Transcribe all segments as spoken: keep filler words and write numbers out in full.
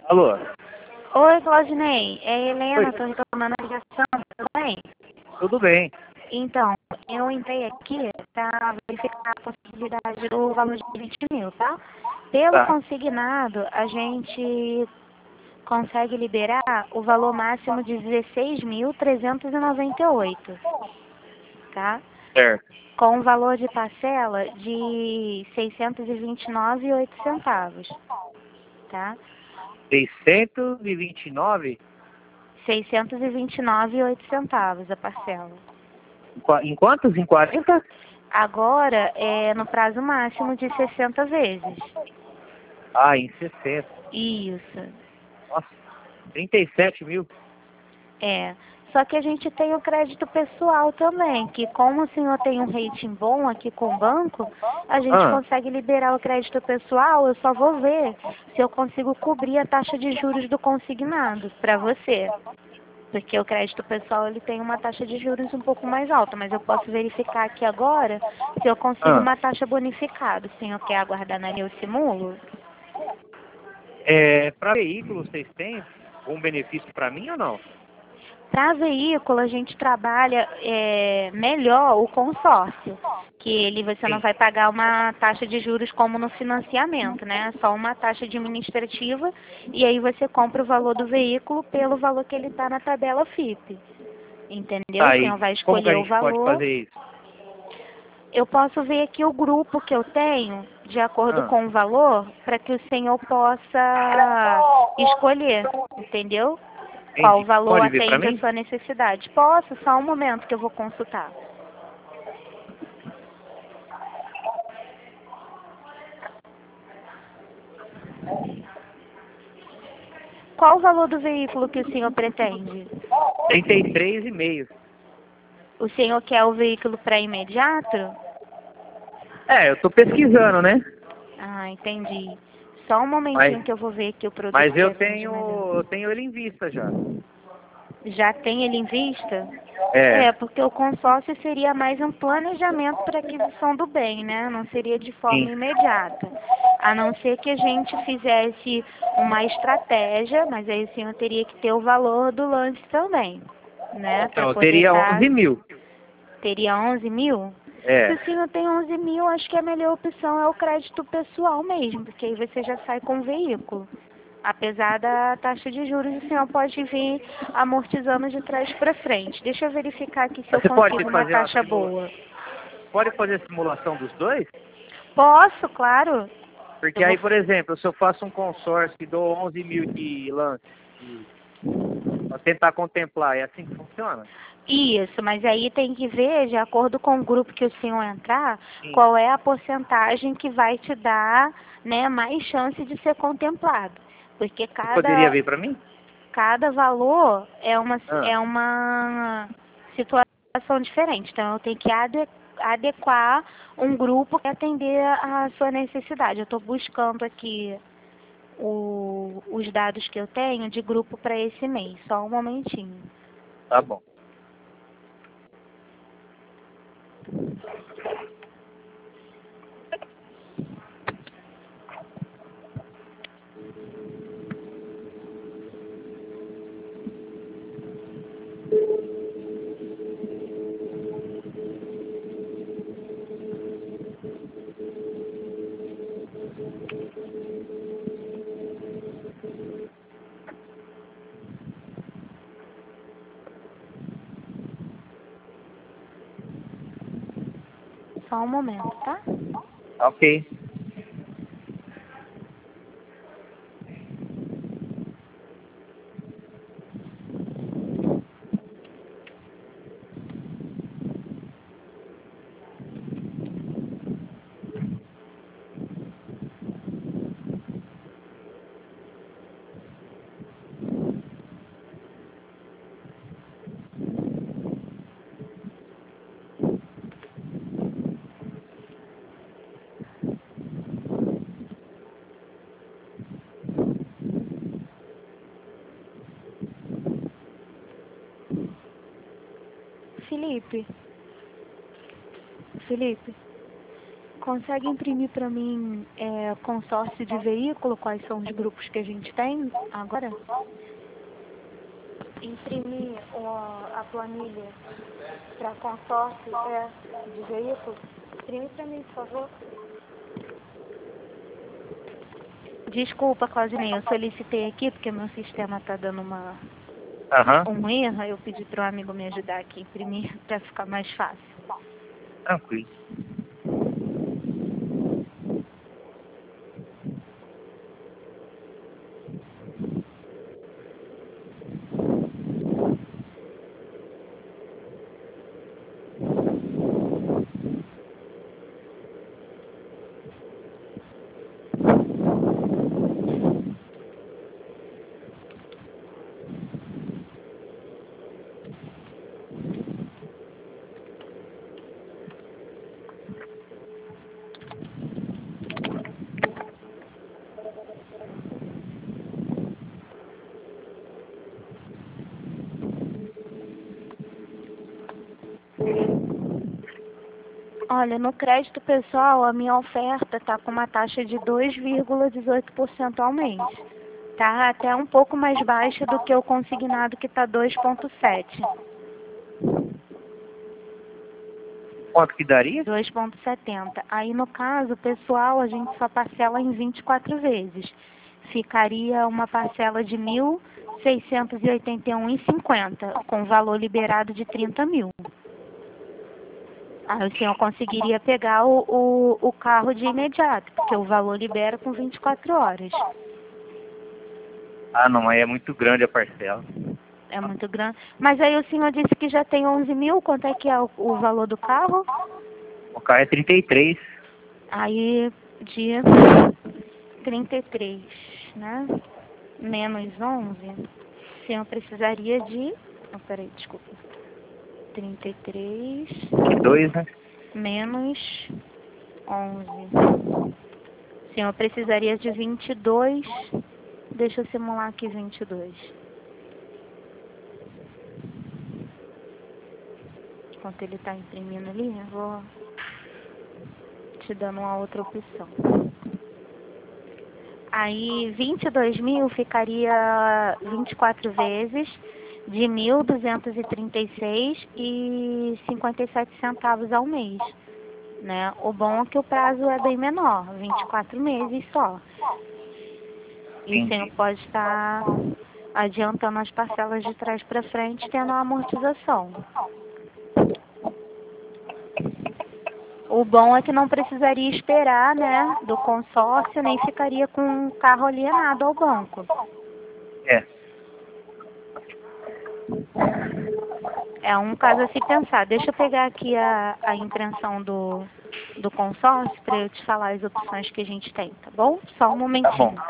Alô? Oi, Claudinei. É a Helena, Oi, estou retornando a ligação, tudo bem? tudo bem. Então, eu entrei aqui para verificar a possibilidade do valor de vinte mil, tá? Pelo Tá, consignado, a gente consegue liberar o valor máximo de dezesseis mil trezentos e noventa e oito, tá? certo. Com o valor de parcela de seiscentos e vinte e nove e oito centavos, tá? seiscentos e vinte e nove? seiscentos e vinte e nove e oito centavos a parcela. Em qua- em quantos? Em quarenta? Agora é no prazo máximo de sessenta vezes. Ah, em sessenta. Isso. Nossa, trinta e sete mil. É. Só que a gente tem o crédito pessoal também, que como o senhor tem um rating bom aqui com o banco, a gente Ah, consegue liberar o crédito pessoal, eu só vou ver se eu consigo cobrir a taxa de juros do consignado para você. Porque o crédito pessoal ele tem uma taxa de juros um pouco mais alta, mas eu posso verificar aqui agora se eu consigo ah. uma taxa bonificada. O senhor quer aguardar na linha eu simulo? É, para veículo, vocês têm um benefício para mim ou não? Para veículo, a gente trabalha é, melhor o consórcio, que ele você não Sim. vai pagar uma taxa de juros como no financiamento, né? Só uma taxa administrativa e aí você compra o valor do veículo pelo valor que ele está na tabela F I P. Entendeu? O Tá, senhor e vai como que a escolher o gente pode valor. fazer isso? Eu posso ver aqui o grupo que eu tenho, de acordo Ah, com o valor, para que o senhor possa escolher, entendeu? Qual entendi. valor Pode ver para atende a mim? sua necessidade. Posso? Só um momento que eu vou consultar. Qual o valor do veículo que o senhor pretende? trinta e três e meio. O senhor quer o veículo para imediato? É, eu tô pesquisando, né? Ah, entendi. Só um Mas, momentinho que eu vou ver aqui o produto mas que eu atende tenho, melhor. eu tenho ele em vista já. Já tem ele em vista? É, É, porque o consórcio seria mais um planejamento para aquisição do bem, né? Não seria de forma sim. imediata. A não ser que a gente fizesse uma estratégia, mas aí o senhor teria que ter o valor do lance também, né? Para Então, eu poder teria estar. onze mil. Teria onze mil? Se É. o senhor tem onze mil, acho que a melhor opção é o crédito pessoal mesmo, porque aí você já sai com o veículo. Apesar da taxa de juros, o senhor pode vir amortizando de trás para frente. Deixa eu verificar aqui se eu Você pode consigo uma fazer uma taxa simula... boa. pode fazer a simulação dos dois? Posso, claro. Porque Eu vou... aí, por exemplo, se eu faço um consórcio e dou onze mil de lance, para tentar contemplar, é assim que funciona? Isso, mas aí tem que ver, de acordo com o grupo que o senhor entrar, Sim. qual é a porcentagem que vai te dar, né, mais chance de ser contemplado. Porque Você poderia cada, ver para mim? cada valor é uma, Ah, é uma situação diferente. Então, eu tenho que ade- adequar um grupo que atender a sua necessidade. Eu estou buscando aqui o- os dados que eu tenho de grupo para esse mês. Só um momentinho. tá bom. Só um momento, tá? Ok. Felipe, Felipe, consegue imprimir para mim é, consórcio de veículo, quais são os grupos que a gente tem agora? Imprimir ó, a planilha para consórcio é, de veículo? Imprime para mim, por favor. Desculpa, Claudinei, eu solicitei aqui porque meu sistema está dando uma, Aham, um erro. Eu pedi para um amigo me ajudar aqui a imprimir para ficar mais fácil. tranquilo. Olha, no crédito pessoal, a minha oferta está com uma taxa de dois vírgula dezoito por cento ao mês. Tá até um pouco mais baixa do que o consignado, que está dois vírgula sete. Quanto que daria? dois vírgula setenta. Aí, no caso, pessoal, a gente só parcela em vinte e quatro vezes. Ficaria uma parcela de mil seiscentos e oitenta e um reais e cinquenta centavos, com valor liberado de trinta mil. Aí o senhor conseguiria pegar o, o, o carro de imediato, porque o valor libera com vinte e quatro horas. Ah, não, aí é muito grande a parcela. É muito grande. Mas aí o senhor disse que já tem onze mil, quanto é que é o, o valor do carro? O carro é trinta e três. Aí, dia trinta e três, né? Menos onze. O senhor precisaria de... Oh, peraí, desculpa. trinta e três dois, né? menos onze. O senhor precisaria de vinte e dois. Deixa eu simular aqui vinte e dois. Enquanto ele está imprimindo ali, eu vou te dando uma outra opção. Aí, vinte e dois mil ficaria vinte e quatro vezes de mil duzentos e trinta e seis reais e cinquenta e sete centavos ao mês, né? O bom é que o prazo é bem menor, vinte e quatro meses só. E o senhor pode estar adiantando as parcelas de trás para frente, tendo a amortização. O bom é que não precisaria esperar, né, do consórcio, nem ficaria com o carro alienado ao banco. É. É um caso a se pensar. Deixa eu pegar aqui a, a impressão do, do consórcio para eu te falar as opções que a gente tem, tá bom? Só um Tá bom. momentinho.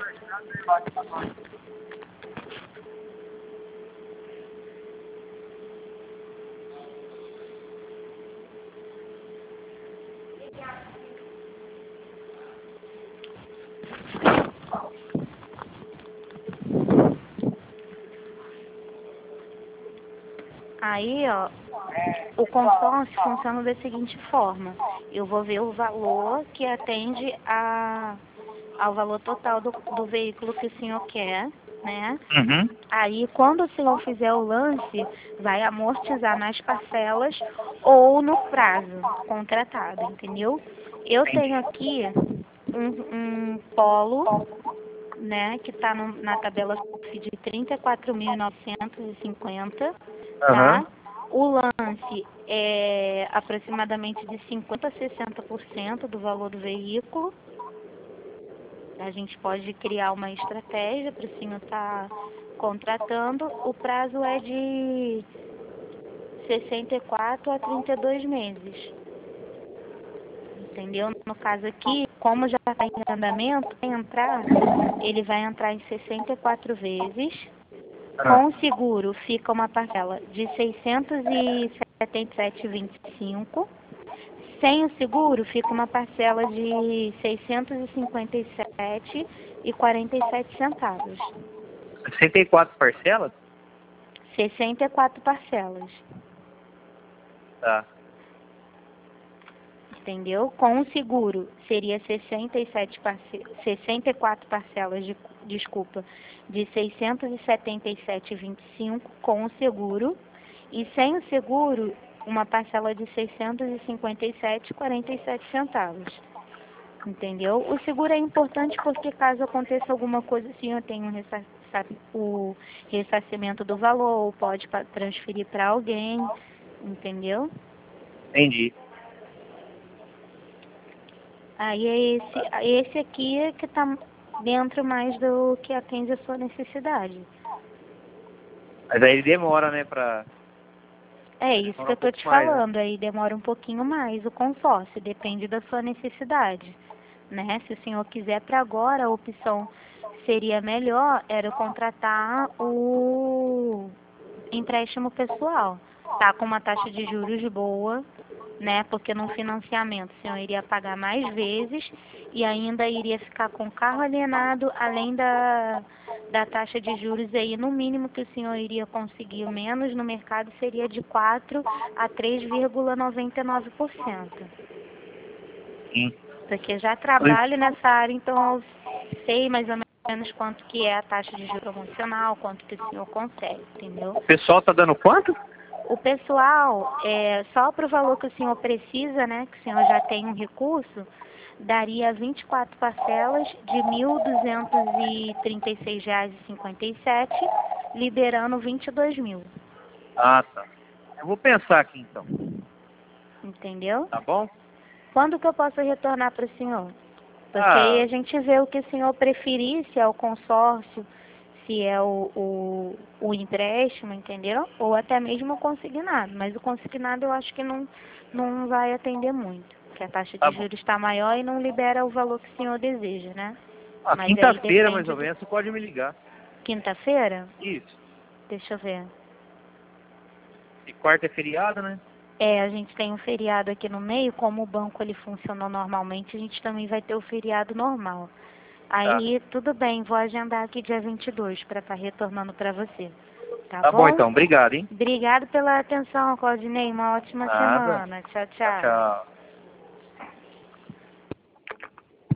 Aí, ó, o consórcio funciona da seguinte forma. Eu vou ver o valor que atende a, ao valor total do, do veículo que o senhor quer, né? Uhum. Aí, quando o senhor fizer o lance, vai amortizar nas parcelas ou no prazo contratado, entendeu? Eu tenho aqui um, um Polo, né, que está na tabela de trinta e quatro mil novecentos e cinquenta, Aham. tá? O lance é aproximadamente de cinquenta a sessenta por cento do valor do veículo. A gente pode criar uma estratégia para o senhor estar contratando. O prazo é de sessenta e quatro a trinta e dois meses. Entendeu? No caso aqui, como já está em andamento, vai entrar, ele vai entrar em sessenta e quatro vezes. Ah. Com o seguro fica uma parcela de seiscentos e setenta e sete reais e vinte e cinco centavos. Sem o seguro fica uma parcela de seiscentos e cinquenta e sete reais e quarenta e sete centavos. sessenta e quatro parcelas? sessenta e quatro parcelas. Tá. entendeu? Com o seguro seria sessenta e sete parce... sessenta e quatro parcelas de desculpa, de seiscentos e setenta e sete vírgula vinte e cinco com o seguro, e sem o seguro uma parcela de seiscentos e cinquenta e sete vírgula quarenta e sete centavos. Entendeu? O seguro é importante porque caso aconteça alguma coisa assim, eu tenho um ressa... o ressarcimento do valor, ou pode transferir para alguém, entendeu? Entendi. Aí é esse, esse aqui é que está dentro mais do que atende a sua necessidade. Mas aí ele demora, né, pra... É isso que eu tô te falando, aí demora um pouquinho mais o consórcio, depende da sua necessidade, né? Se o senhor quiser para agora, a opção seria melhor, era contratar o empréstimo pessoal, tá com uma taxa de juros boa, né? Porque no financiamento o senhor iria pagar mais vezes e ainda iria ficar com o carro alienado, além da, da taxa de juros aí, no mínimo que o senhor iria conseguir menos no mercado seria de quatro a três vírgula noventa e nove por cento. Sim. Porque já trabalho nessa área, então eu sei mais ou menos quanto que é a taxa de juros promocional, quanto que o senhor consegue, entendeu? O pessoal tá dando quanto? O pessoal, é, só para o valor que o senhor precisa, né, que o senhor já tem um recurso, daria vinte e quatro parcelas de mil duzentos e trinta e seis reais e cinquenta e sete centavos, liberando vinte e dois mil. Ah, tá. Eu vou pensar aqui, então. Entendeu? Tá bom? Quando que eu posso retornar para o senhor? Porque Ah. aí a gente vê o que o senhor preferir, se é o consórcio, se é o, o, o empréstimo, entendeu? Ou até mesmo o consignado. Mas o consignado eu acho que não, não vai atender muito. Porque a taxa de Tá bom. juros está maior e não libera o valor que o senhor deseja, né? Ah, Mas quinta-feira, aí mais ou depende menos, você pode me ligar. do... Quinta-feira? Isso. Deixa eu ver. E quarta é feriado, né? É, a gente tem um feriado aqui no meio, como o banco ele funcionou normalmente, a gente também vai ter o feriado normal. Aí, tudo bem, vou agendar aqui dia vinte e dois para estar retornando para você. Tá, Tá bom? bom, então. Obrigado, hein? Obrigado pela atenção, Claudinei. Uma ótima Nada. semana. Tchau, Tchau, tchau. tchau.